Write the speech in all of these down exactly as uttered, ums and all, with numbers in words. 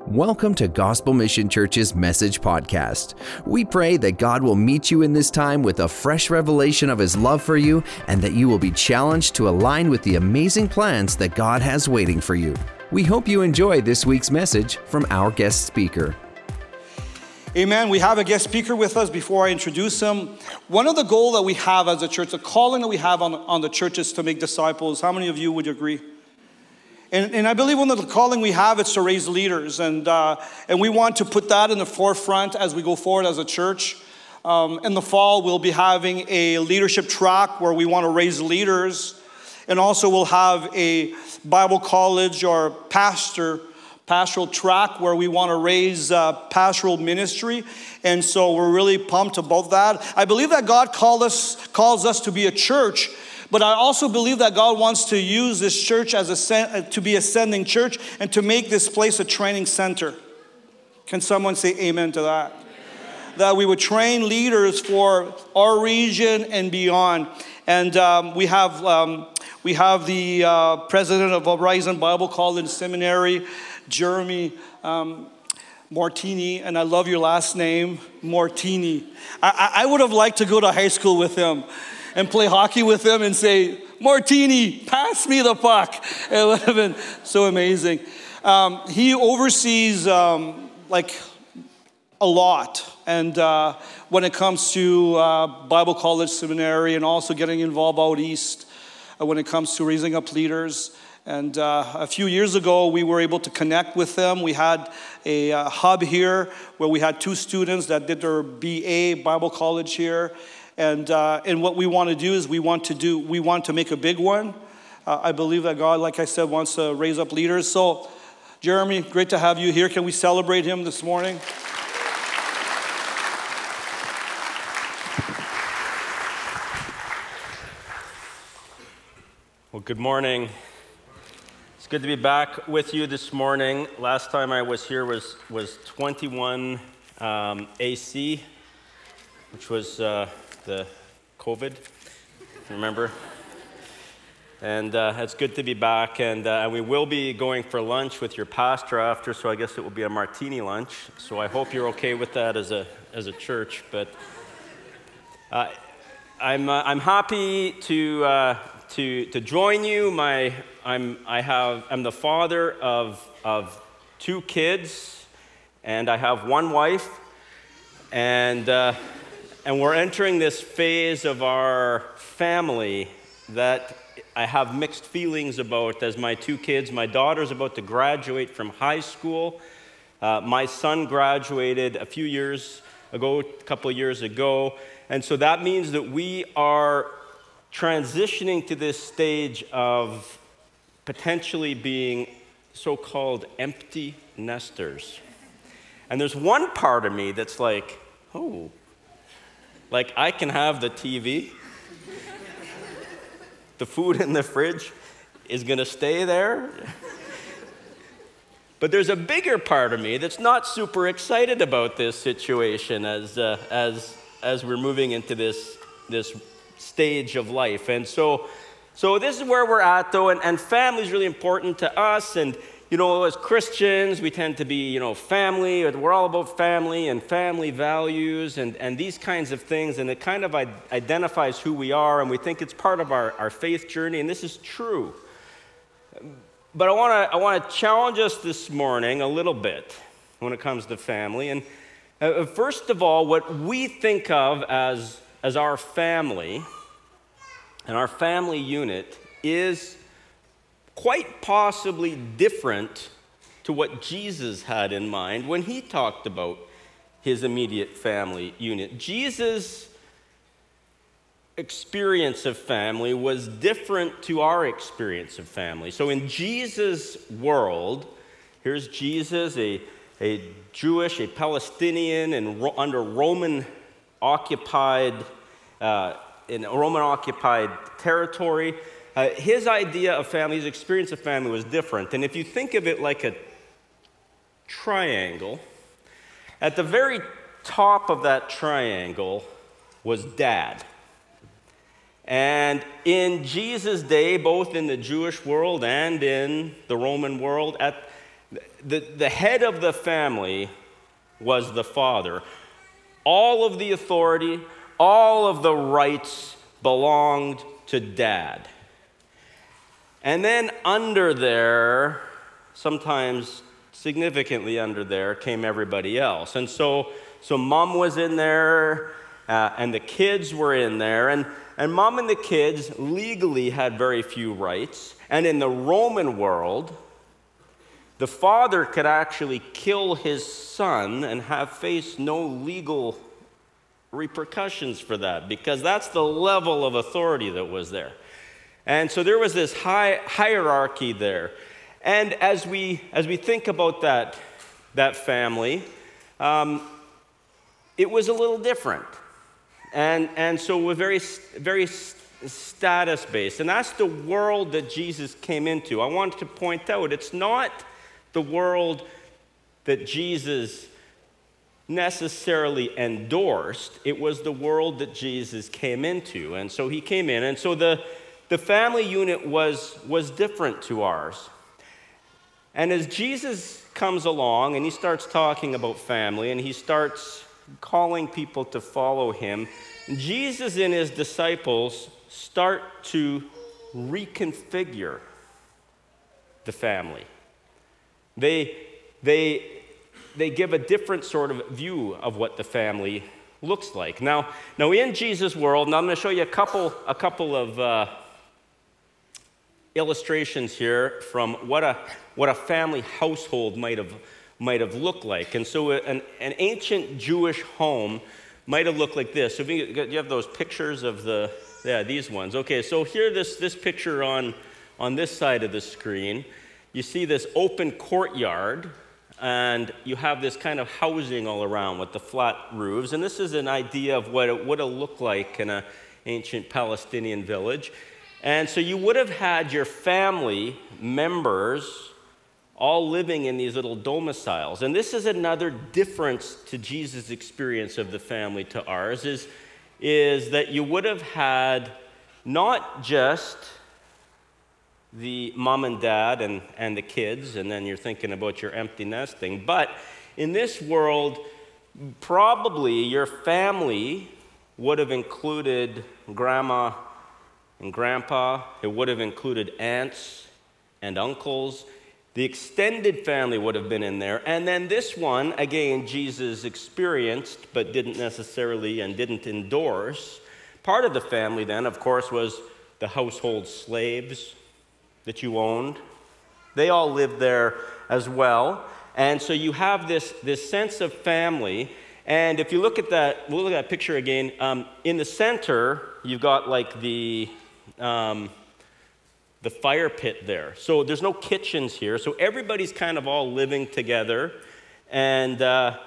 Welcome to Gospel Mission Church's Message Podcast. We pray that God will meet you in this time with a fresh revelation of His love for you and that you will be challenged to align with the amazing plans that God has waiting for you. We hope you enjoy this week's message from our guest speaker. Amen. We have a guest speaker with us. Before I introduce him, one of the goals that we have as a church, the calling that we have on, on the church is to make disciples. How many of you would agree? And, and I believe one of the calling we have is to raise leaders, and uh, and we want to put that in the forefront as we go forward as a church. Um, in the fall, we'll be having a leadership track where we want to raise leaders, and also we'll have a Bible college or pastor pastoral track where we want to raise uh, pastoral ministry, and so we're really pumped about that. I believe that God called us calls us to be a church. But I also believe that God wants to use this church as a to be a sending church and to make this place a training center. Can someone say amen to that? Amen. That we would train leaders for our region and beyond. And um, we have um, we have the uh, president of Horizon Bible College Seminary, Jeremy um, Martini, and I love your last name, Martini. I, I would have liked to go to high school with him and play hockey with him and say, Martini, pass me the puck. It would have been so amazing. Um, he oversees um, like a lot. And uh, when it comes to uh, Bible College Seminary and also getting involved out east, uh, when it comes to raising up leaders. And uh, a few years ago, we were able to connect with them. We had a uh, hub here where we had two students that did their B A Bible College here. And uh, and what we want to do is we want to do we want to make a big one. Uh, I believe that God, like I said, wants to raise up leaders. So, Jeremy, great to have you here. Can we celebrate him this morning? Well, good morning. It's good to be back with you this morning. Last time I was here was was twenty-one um, A C, which was. Uh, the COVID, remember? And uh, it's good to be back, and, uh, and we will be going for lunch with your pastor after, so I guess it will be a martini lunch. So I hope you're okay with that as a as a church. But uh, I'm uh, I'm happy to uh, to to join you. My I'm I have I'm the father of of two kids, and I have one wife, and. Uh, And we're entering this phase of our family that I have mixed feelings about as my two kids. My daughter's about to graduate from high school. Uh, my son graduated a few years ago, a couple of years ago. And so that means that we are transitioning to this stage of potentially being so-called empty nesters. And there's one part of me that's like, oh, like, I can have the T V. The food in the fridge is going to stay there. But there's a bigger part of me that's not super excited about this situation as uh, as as we're moving into this this stage of life. And so so this is where we're at, though, and, and family is really important to us. And you know, as Christians, we tend to be, you know, family. We're all about family and family values and, and these kinds of things. And it kind of identifies who we are, and we think it's part of our, our faith journey, and this is true. But I want to I want to challenge us this morning a little bit when it comes to family. And uh, first of all, what we think of as, as our family and our family unit is quite possibly different to what Jesus had in mind when he talked about his immediate family unit. Jesus' experience of family was different to our experience of family. So in Jesus' world, here's Jesus, a, a Jewish, a Palestinian, and ro- under Roman occupied, uh, in Roman occupied territory. Uh, his idea of family, his experience of family was different. And if you think of it like a triangle, at the very top of that triangle was dad. And in Jesus' day, both in the Jewish world and in the Roman world, at The, the head of the family was the father. All of the authority, all of the rights belonged to dad. And then under there, sometimes significantly under there, came everybody else. And so, so mom was in there, uh, and the kids were in there, and, and mom and the kids legally had very few rights. And in the Roman world, the father could actually kill his son and have faced no legal repercussions for that, because that's the level of authority that was there. And so there was this high hierarchy there. And as we as we think about that, that family, um, it was a little different. And, and so we're very, very status-based. And that's the world that Jesus came into. I wanted to point out, it's not the world that Jesus necessarily endorsed. It was the world that Jesus came into. And so he came in. And so the, the family unit was, was different to ours. And as Jesus comes along and he starts talking about family and he starts calling people to follow him, Jesus and his disciples start to reconfigure the family. They, they, they give a different sort of view of what the family looks like. Now, now in Jesus' world, now I'm going to show you a couple, a couple of uh, illustrations here from what a, what a family household might have, might have looked like. And so an, an ancient Jewish home might have looked like this. So if you, you have those pictures of the, yeah, these ones. Okay, so here this, this picture on, on this side of the screen. You see this open courtyard, and you have this kind of housing all around with the flat roofs. And this is an idea of what it would have looked like in an ancient Palestinian village. And so you would have had your family members all living in these little domiciles. And this is another difference to Jesus' experience of the family to ours, is, is that you would have had not just the mom and dad and, and the kids, and then you're thinking about your empty nesting. But in this world, probably your family would have included grandma and grandpa. It would have included aunts and uncles. The extended family would have been in there. And then this one, again, Jesus experienced, but didn't necessarily and didn't endorse. Part of the family then, of course, was the household slaves that you owned. They all lived there as well. And so you have this, this sense of family. And if you look at that, we'll look at that picture again. Um, in the center, you've got like the, um, the fire pit there. So there's no kitchens here. So everybody's kind of all living together. And, uh,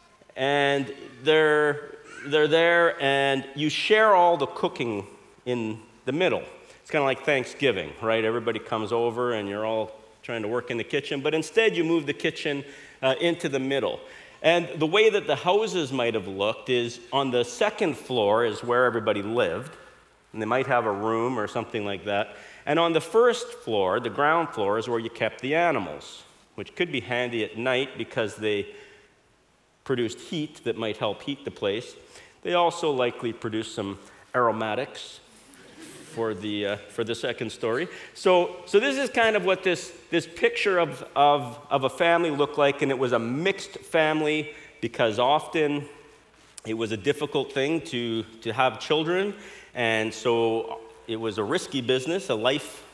and they're, they're there, and you share all the cooking in the middle. It's kind of like Thanksgiving, right? Everybody comes over and you're all trying to work in the kitchen, but instead you move the kitchen uh, into the middle. And the way that the houses might have looked is on the second floor is where everybody lived, and they might have a room or something like that. And on the first floor, the ground floor, is where you kept the animals, which could be handy at night because they produced heat that might help heat the place. They also likely produced some aromatics for the uh, for the second story. So so this is kind of what this this picture of, of of a family looked like, and it was a mixed family because often it was a difficult thing to to have children, and so it was a risky business, a life.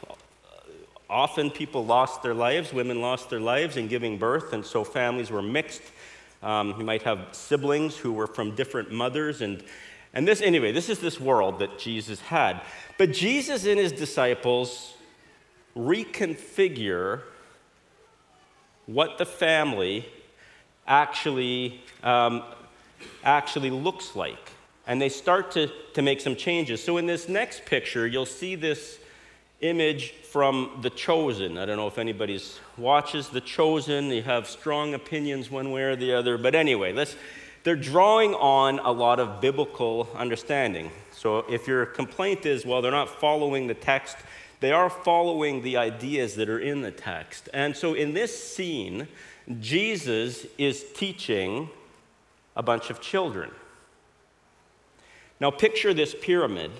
Often people lost their lives, women lost their lives in giving birth, and so families were mixed. Um, you might have siblings who were from different mothers, and And this, anyway, this is this world that Jesus had. But Jesus and his disciples reconfigure what the family actually, um, actually looks like. And they start to, to make some changes. So in this next picture, you'll see this image from The Chosen. I don't know if anybody's watches The Chosen. You have strong opinions one way or the other. But anyway, let's... They're drawing on a lot of biblical understanding. So if your complaint is, well, they're not following the text, they are following the ideas that are in the text. And so in this scene, Jesus is teaching a bunch of children. Now picture this pyramid.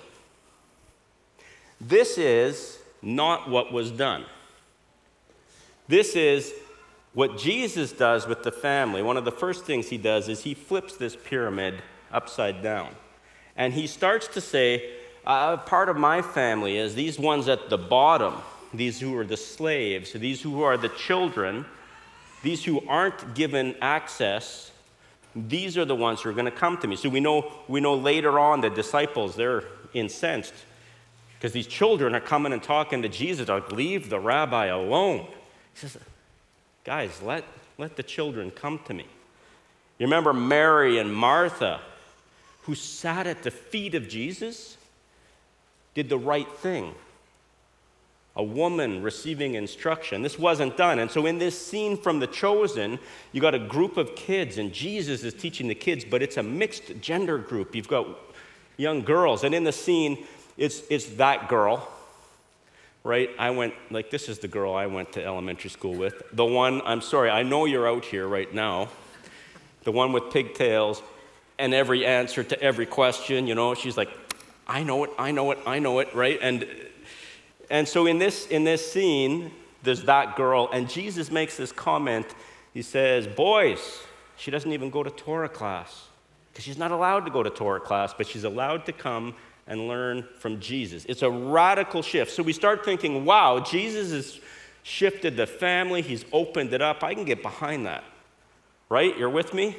This is not what was done. This is what Jesus does with the family. One of the first things he does is he flips this pyramid upside down. And he starts to say, uh, part of my family is these ones at the bottom, these who are the slaves, these who are the children, these who aren't given access, these are the ones who are going to come to me. So we know, we know later on the disciples, they're incensed because these children are coming and talking to Jesus, like, leave the rabbi alone. He says, guys, let, let the children come to me. You remember Mary and Martha, who sat at the feet of Jesus, did the right thing. A woman receiving instruction. This wasn't done. And so in this scene from The Chosen, you got a group of kids, and Jesus is teaching the kids, but it's a mixed gender group. You've got young girls, and in the scene, it's, it's that girl, right? I went, like, this is the girl I went to elementary school with. The one, I'm sorry, I know you're out here right now. The one with pigtails and every answer to every question, you know, she's like, I know it, I know it, I know it, right? And and so in this in this scene, there's that girl, and Jesus makes this comment. He says, boys, she doesn't even go to Torah class, because she's not allowed to go to Torah class, but she's allowed to come and learn from Jesus. It's a radical shift. So we start thinking, wow, Jesus has shifted the family, he's opened it up. I can get behind that, right? You're with me?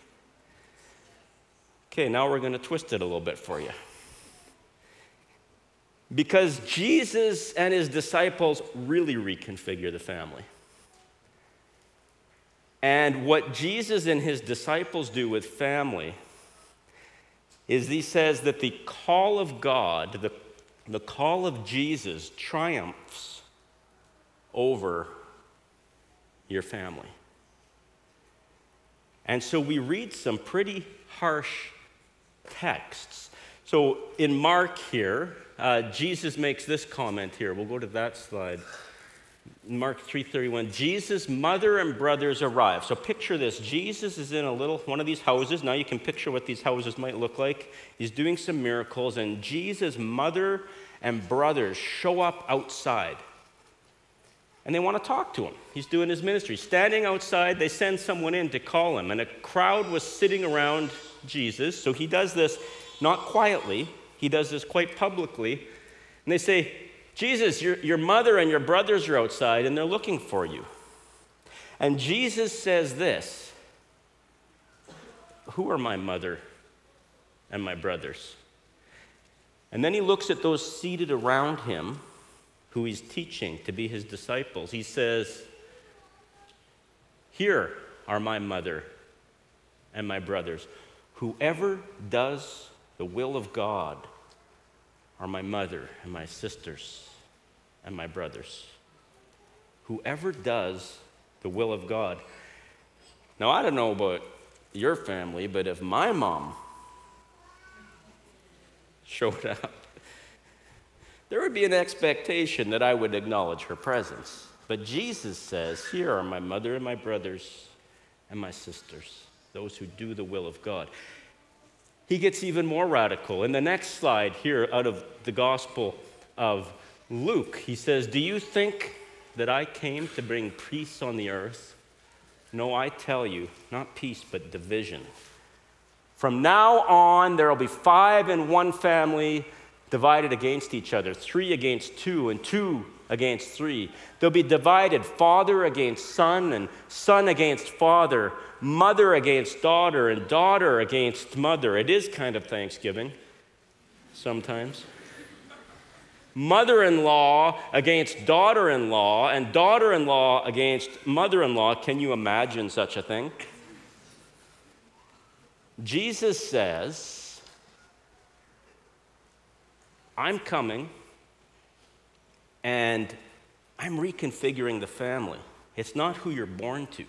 Okay, now we're going to twist it a little bit for you. Because Jesus and his disciples really reconfigure the family. And what Jesus and his disciples do with family is he says that the call of God, the, the call of Jesus triumphs over your family. And so we read some pretty harsh texts. So in Mark here, uh, Jesus makes this comment here. We'll go to that slide. Mark three thirty-one, Jesus' mother and brothers arrive. So picture this. Jesus is in a little, one of these houses. Now you can picture what these houses might look like. He's doing some miracles, and Jesus' mother and brothers show up outside. And they want to talk to him. He's doing his ministry. Standing outside, they send someone in to call him. And a crowd was sitting around Jesus. So he does this not quietly. He does this quite publicly. And they say, Jesus, your, your mother and your brothers are outside, and they're looking for you. And Jesus says this, who are my mother and my brothers? And then he looks at those seated around him, who he's teaching to be his disciples. He says, here are my mother and my brothers. Whoever does the will of God are my mother and my sisters and my brothers. Whoever does the will of God. Now, I don't know about your family, but if my mom showed up, there would be an expectation that I would acknowledge her presence. But Jesus says, here are my mother and my brothers and my sisters, those who do the will of God. He gets even more radical. In the next slide here, out of the Gospel of Luke, he says, do you think that I came to bring peace on the earth? No, I tell you, not peace, but division. From now on, there will be five in one family divided against each other, three against two, and two against three. They'll be divided, father against son, and son against father, mother against daughter, and daughter against mother. It is kind of Thanksgiving, sometimes. Mother-in-law against daughter-in-law, and daughter-in-law against mother-in-law. Can you imagine such a thing? Jesus says, I'm coming, and I'm reconfiguring the family. It's not who you're born to.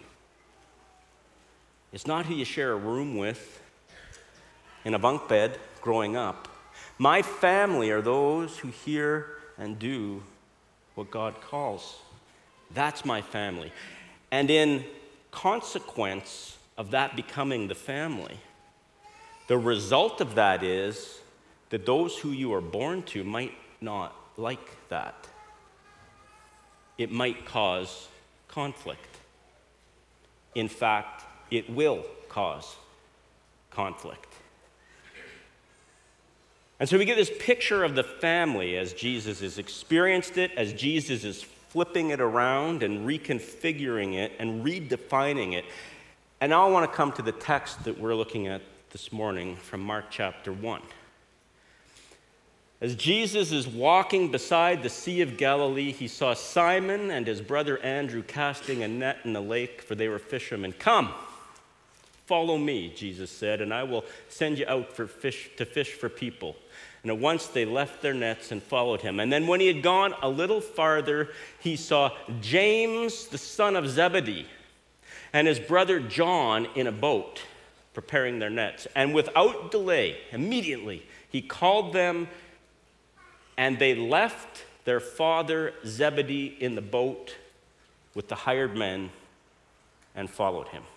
It's not who you share a room with in a bunk bed growing up. My family are those who hear and do what God calls. That's my family. And in consequence of that becoming the family, the result of that is that those who you are born to might not like that. It might cause conflict. In fact, it will cause conflict. And so we get this picture of the family as Jesus has experienced it, as Jesus is flipping it around and reconfiguring it and redefining it. And now I want to come to the text that we're looking at this morning from Mark chapter one. As Jesus is walking beside the Sea of Galilee, he saw Simon and his brother Andrew casting a net in the lake, for they were fishermen. "Come, follow me," Jesus said, "and I will send you out for fish, to fish for people." And at once they left their nets and followed him. And then when he had gone a little farther, he saw James, the son of Zebedee, and his brother John in a boat, preparing their nets. And without delay, immediately, he called them, and they left their father Zebedee in the boat with the hired men and followed him.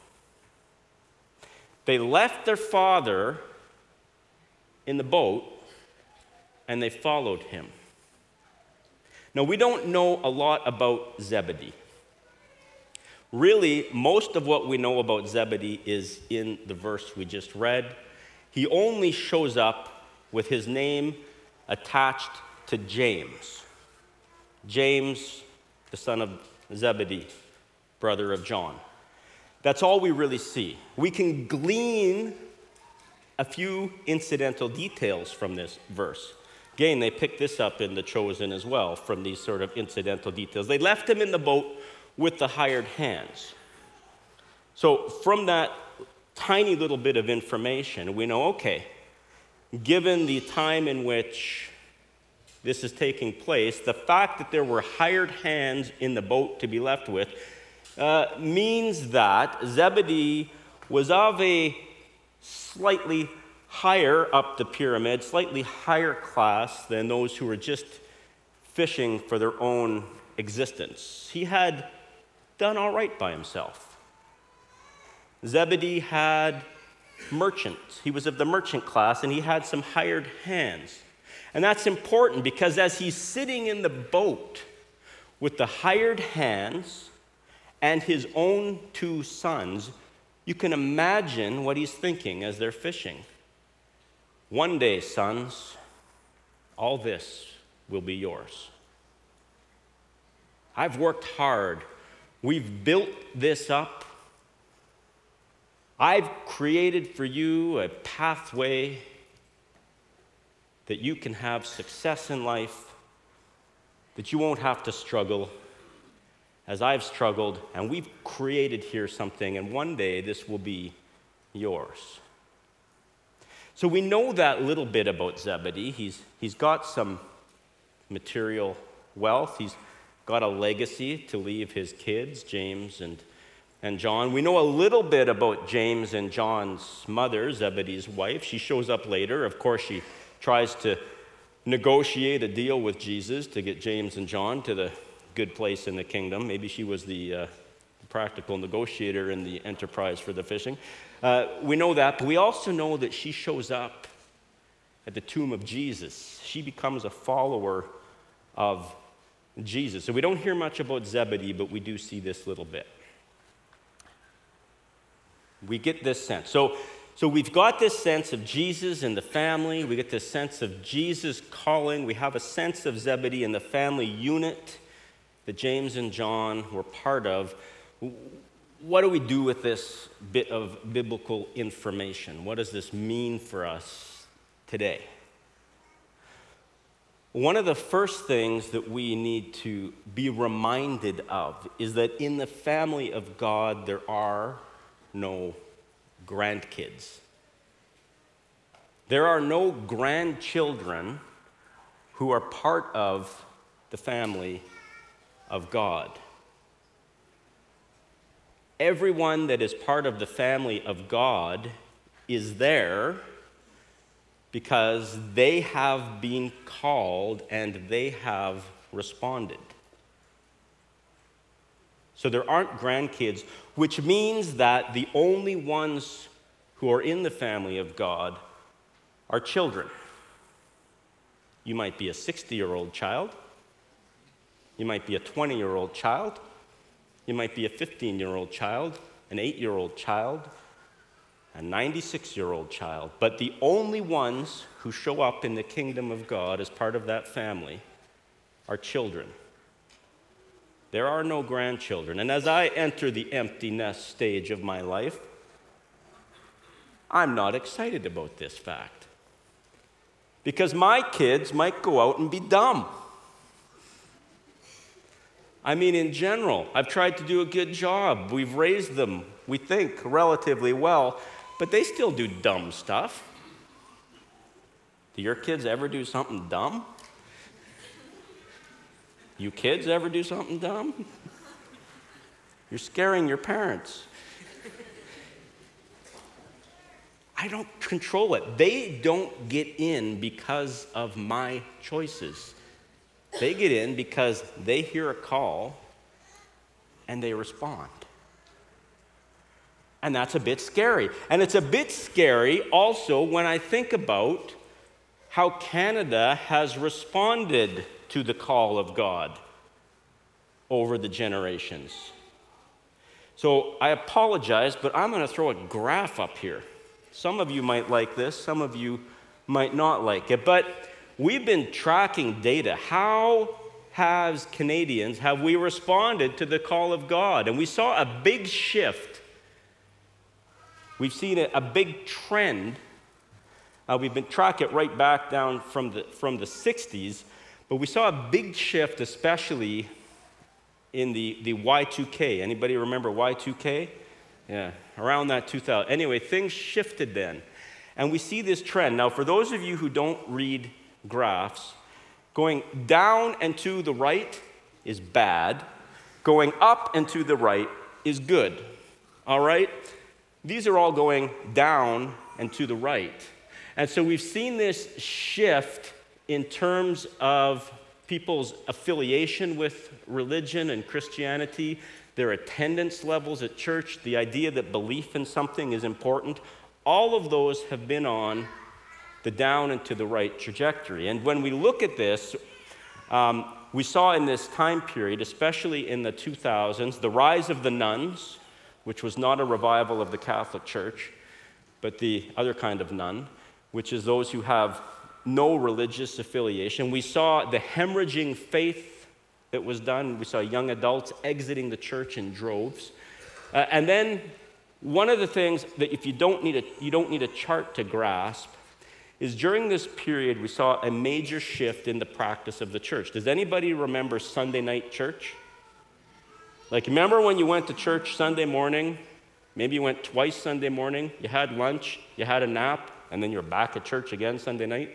They left their father in the boat and they followed him. Now, we don't know a lot about Zebedee. Really, most of what we know about Zebedee is in the verse we just read. He only shows up with his name attached to James. James, the son of Zebedee, brother of John. That's all we really see. We can glean a few incidental details from this verse. Again, they picked this up in The Chosen as well, from these sort of incidental details. They left him in the boat with the hired hands. So from that tiny little bit of information, we know, okay, given the time in which this is taking place, the fact that there were hired hands in the boat to be left with uh, means that Zebedee was of a slightly higher up the pyramid, slightly higher class than those who were just fishing for their own existence. He had done all right by himself. Zebedee had merchants. He was of the merchant class, and he had some hired hands. And that's important because as he's sitting in the boat with the hired hands and his own two sons, you can imagine what he's thinking as they're fishing. One day, sons, all this will be yours. I've worked hard. We've built this up. I've created for you a pathway that you can have success in life, that you won't have to struggle as I've struggled, and we've created here something, and one day this will be yours. So we know that little bit about Zebedee. He's, he's got some material wealth. He's got a legacy to leave his kids, James and, and John. We know a little bit about James and John's mother, Zebedee's wife. She shows up later. Of course, she tries to negotiate a deal with Jesus to get James and John to the good place in the kingdom. Maybe she was the uh, practical negotiator in the enterprise for the fishing. Uh, we know that, but we also know that she shows up at the tomb of Jesus. She becomes a follower of Jesus. So we don't hear much about Zebedee, but we do see this little bit. We get this sense. So, so we've got this sense of Jesus and the family. We get this sense of Jesus calling. We have a sense of Zebedee and the family unit that James and John were part of. What do we do with this bit of biblical information? What does this mean for us today? One of the first things that we need to be reminded of is that in the family of God, there are no grandkids. There are no grandchildren who are part of the family of God. Everyone that is part of the family of God is there because they have been called and they have responded. So there aren't grandkids, which means that the only ones who are in the family of God are children. You might be a sixty-year-old child. You might be a twenty-year-old child. You might be a fifteen-year-old child, an eight-year-old child, a ninety-six-year-old child. But the only ones who show up in the kingdom of God as part of that family are children. There are no grandchildren. And as I enter the empty nest stage of my life, I'm not excited about this fact. Because my kids might go out and be dumb. I mean, in general, I've tried to do a good job. We've raised them, we think, relatively well, but they still do dumb stuff. Do your kids ever do something dumb? You kids ever do something dumb? You're scaring your parents. I don't control it. They don't get in because of my choices. They get in because they hear a call and they respond. And that's a bit scary. And it's a bit scary also when I think about how Canada has responded to the call of God over the generations. So I apologize, but I'm going to throw a graph up here. Some of you might like this, some of you might not like it, but we've been tracking data. How has Canadians, have we responded to the call of God? And we saw a big shift. We've seen a, a big trend. Uh, we've been tracking it right back down from the, from the sixties, but we saw a big shift, especially in the, the Y two K. Anybody remember Y two K? Yeah, around that two thousand. Anyway, things shifted then. And we see this trend. Now, for those of you who don't read graphs, going down and to the right is bad. Going up and to the right is good. All right? These are all going down and to the right. And so we've seen this shift in terms of people's affiliation with religion and Christianity, their attendance levels at church, the idea that belief in something is important. All of those have been on the down and to the right trajectory. And when we look at this, um, we saw in this time period, especially in the two thousands, the rise of the nuns, which was not a revival of the Catholic Church, but the other kind of nun, which is those who have no religious affiliation. We saw the hemorrhaging faith that was done. We saw young adults exiting the church in droves. Uh, and then one of the things that if you don't need a, you don't need a chart to grasp is during this period we saw a major shift in the practice of the church. Does anybody remember Sunday night church? Like, remember when you went to church Sunday morning? Maybe you went twice Sunday morning, you had lunch, you had a nap, and then you're back at church again Sunday night?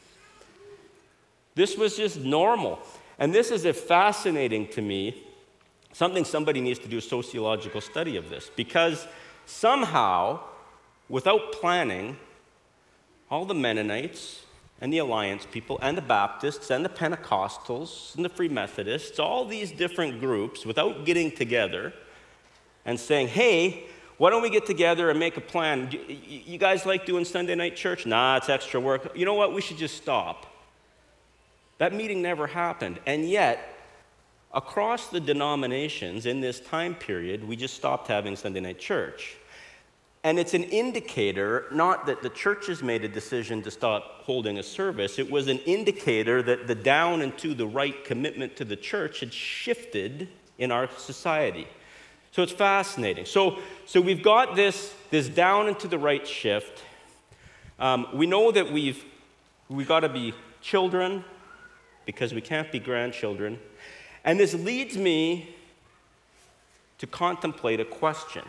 This was just normal. And this is a fascinating to me, something somebody needs to do a sociological study of this, because somehow, without planning, all the Mennonites and the Alliance people and the Baptists and the Pentecostals and the Free Methodists, all these different groups, without getting together and saying, hey, why don't we get together and make a plan? You guys like doing Sunday night church? Nah, it's extra work. You know what? We should just stop. That meeting never happened. And yet, across the denominations in this time period, we just stopped having Sunday night church. And it's an indicator, not that the churches made a decision to stop holding a service, it was an indicator that the down and to the right commitment to the church had shifted in our society. So it's fascinating. So, so we've got this, this down and to the right shift. Um, we know that we've, we've got to be children because we can't be grandchildren. And this leads me to contemplate a question.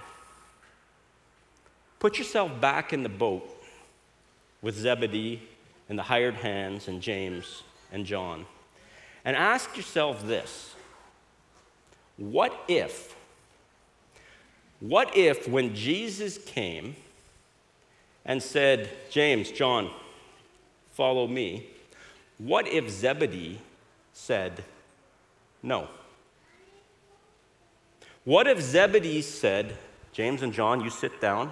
Put yourself back in the boat with Zebedee and the hired hands and James and John, and ask yourself this. What if, what if when Jesus came and said, James, John, follow me, what if Zebedee said no? What if Zebedee said, James and John, you sit down.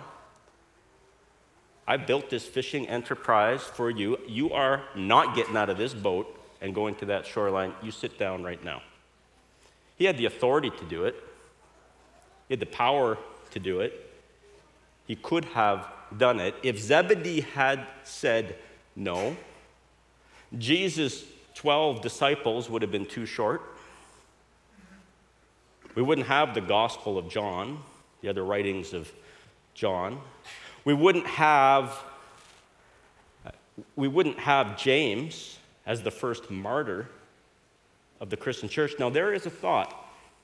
I built this fishing enterprise for you. You are not getting out of this boat and going to that shoreline. You sit down right now. He had the authority to do it. He had the power to do it. He could have done it. If Zebedee had said no, Jesus' twelve disciples would have been too short. We wouldn't have the Gospel of John, the other writings of John. We wouldn't have, we wouldn't have James as the first martyr of the Christian church. Now, there is a thought.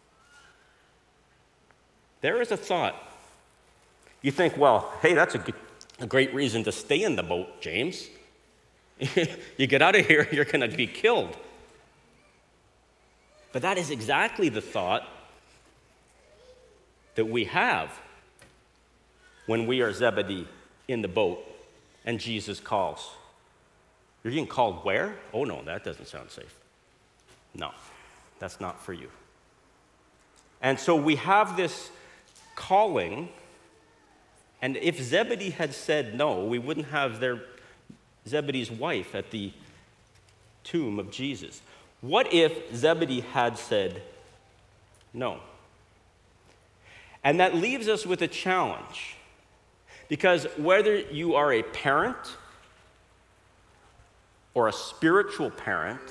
There is a thought. You think, well, hey, that's a, good, a great reason to stay in the boat, James. You get out of here, you're going to be killed. But that is exactly the thought that we have when we are Zebedee in the boat and Jesus calls. You're getting called where? Oh, no, that doesn't sound safe. No, that's not for you. And so we have this calling, and if Zebedee had said no, we wouldn't have their Zebedee's wife at the tomb of Jesus. What if Zebedee had said no? And that leaves us with a challenge. Because whether you are a parent or a spiritual parent,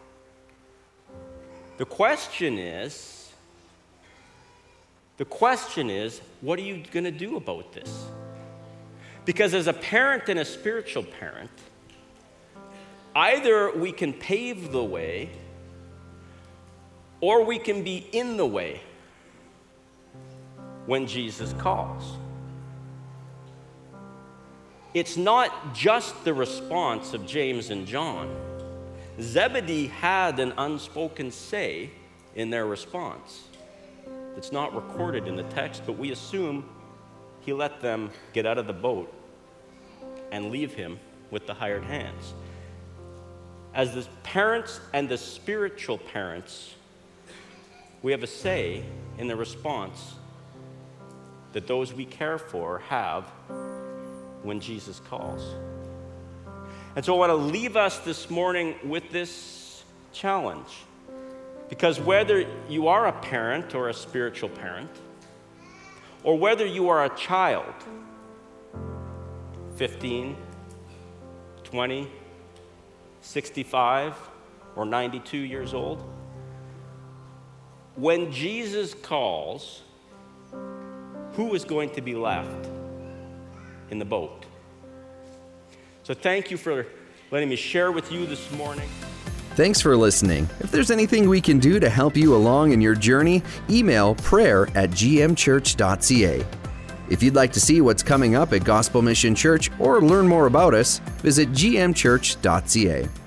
the question is, the question is, what are you going to do about this? Because as a parent and a spiritual parent, either we can pave the way or we can be in the way when Jesus calls. It's not just the response of James and John. Zebedee had an unspoken say in their response. It's not recorded in the text, but we assume he let them get out of the boat and leave him with the hired hands. As the parents and the spiritual parents, we have a say in the response that those we care for have when Jesus calls. And so I want to leave us this morning with this challenge. Because whether you are a parent or a spiritual parent, or whether you are a child, fifteen, twenty, sixty-five, or ninety-two years old, when Jesus calls, who is going to be left in the boat? So thank you for letting me share with you this morning. Thanks for listening. If there's anything we can do to help you along in your journey, email prayer at g m church dot c a. If you'd like to see what's coming up at Gospel Mission Church or learn more about us, visit g m church dot c a.